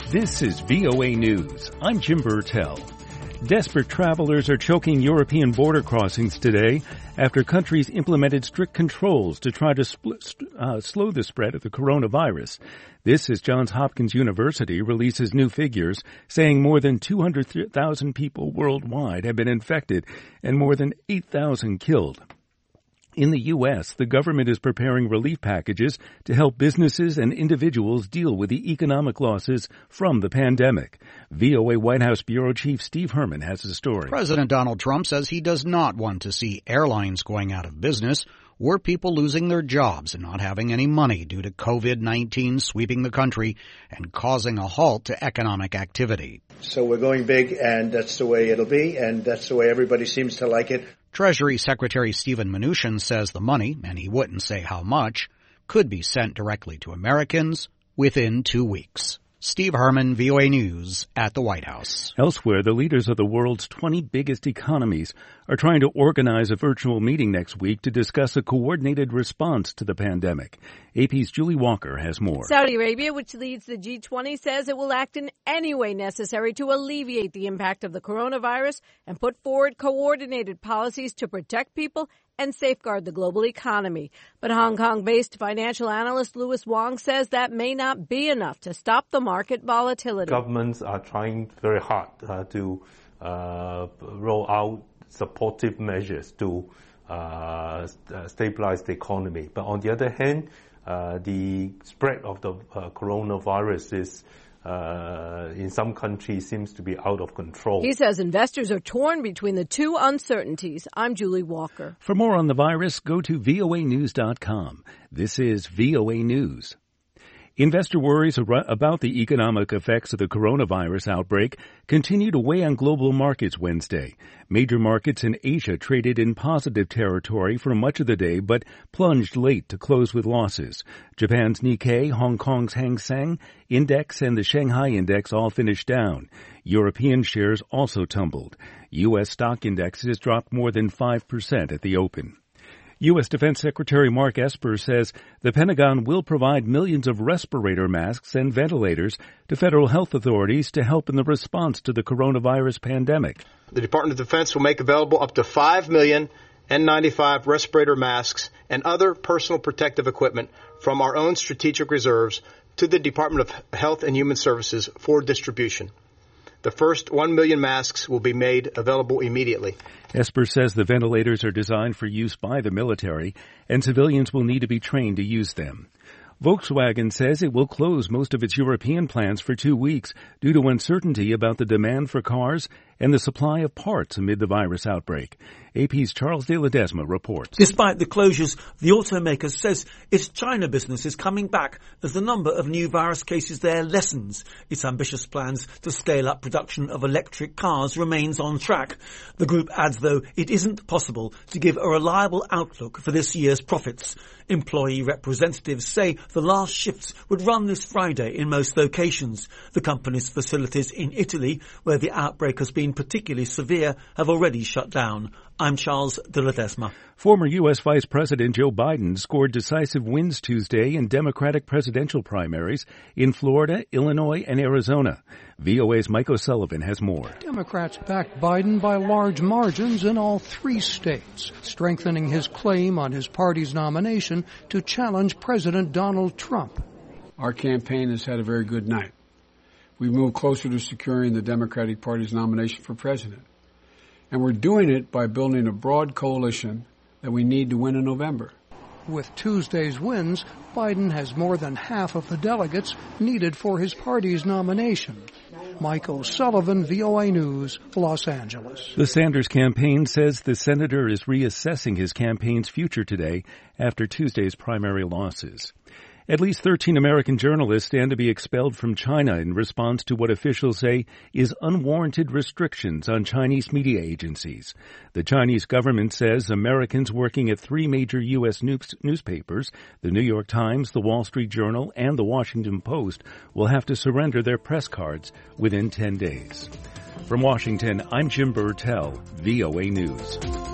This is VOA News. I'm Jim Burtell. Desperate travelers are choking European border crossings today after countries implemented strict controls to try to slow the spread of the coronavirus. This as Johns Hopkins University releases new figures saying more than 200,000 people worldwide have been infected and more than 8,000 killed. In the U.S., the government is preparing relief packages to help businesses and individuals deal with the economic losses from the pandemic. VOA White House Bureau Chief Steve Herman has the story. President Donald Trump says he does not want to see airlines going out of business or people losing their jobs and not having any money due to COVID-19 sweeping the country and causing a halt to economic activity. So we're going big, and that's the way it'll be, and that's the way everybody seems to like it. Treasury Secretary Steven Mnuchin says the money, and he wouldn't say how much, could be sent directly to Americans within 2 weeks. Steve Herman, VOA News, at the White House. Elsewhere, the leaders of the world's 20 biggest economies are trying to organize a virtual meeting next week to discuss a coordinated response to the pandemic. AP's Julie Walker has more. Saudi Arabia, which leads the G20, says it will act in any way necessary to alleviate the impact of the coronavirus and put forward coordinated policies to protect people and safeguard the global economy. But Hong Kong-based financial analyst Louis Wong says that may not be enough to stop the market volatility. Governments are trying very hard to roll out supportive measures to stabilize the economy. But on the other hand, the spread of the coronavirus is in some countries seems to be out of control. He says investors are torn between the two uncertainties. I'm Julie Walker. For more on the virus, go to voanews.com. This is VOA News. Investor worries about the economic effects of the coronavirus outbreak continue to weigh on global markets Wednesday. Major markets in Asia traded in positive territory for much of the day, but plunged late to close with losses. Japan's Nikkei, Hong Kong's Hang Seng Index, and the Shanghai Index all finished down. European shares also tumbled. U.S. stock indexes dropped more than 5% at the open. U.S. Defense Secretary Mark Esper says the Pentagon will provide millions of respirator masks and ventilators to federal health authorities to help in the response to the coronavirus pandemic. The Department of Defense will make available up to 5 million N95 respirator masks and other personal protective equipment from our own strategic reserves to the Department of Health and Human Services for distribution. The first 1 million masks will be made available immediately. Esper says the ventilators are designed for use by the military, and civilians will need to be trained to use them. Volkswagen says it will close most of its European plants for 2 weeks due to uncertainty about the demand for cars and the supply of parts amid the virus outbreak. AP's Charles de Ledesma reports. Despite the closures, the automaker says its China business is coming back as the number of new virus cases there lessens. Its ambitious plans to scale up production of electric cars remains on track. The group adds, though, it isn't possible to give a reliable outlook for this year's profits. Employee representatives say the last shifts would run this Friday in most locations. The company's facilities in Italy, where the outbreak has been particularly severe, have already shut down. I'm Charles de Ledesma. Former U.S. Vice President Joe Biden scored decisive wins Tuesday in Democratic presidential primaries in Florida, Illinois, and Arizona. VOA's Mike O'Sullivan has more. Democrats backed Biden by large margins in all 3 states, strengthening his claim on his party's nomination to challenge President Donald Trump. Our campaign has had a very good night. We've moved closer to securing the Democratic Party's nomination for president. And we're doing it by building a broad coalition that we need to win in November. With Tuesday's wins, Biden has more than half of the delegates needed for his party's nomination. Mike O'Sullivan, VOA News, Los Angeles. The Sanders campaign says the senator is reassessing his campaign's future today after Tuesday's primary losses. At least 13 American journalists stand to be expelled from China in response to what officials say is unwarranted restrictions on Chinese media agencies. The Chinese government says Americans working at 3 major U.S. newspapers, the New York Times, the Wall Street Journal, and the Washington Post, will have to surrender their press cards within 10 days. From Washington, I'm Jim Burtell, VOA News.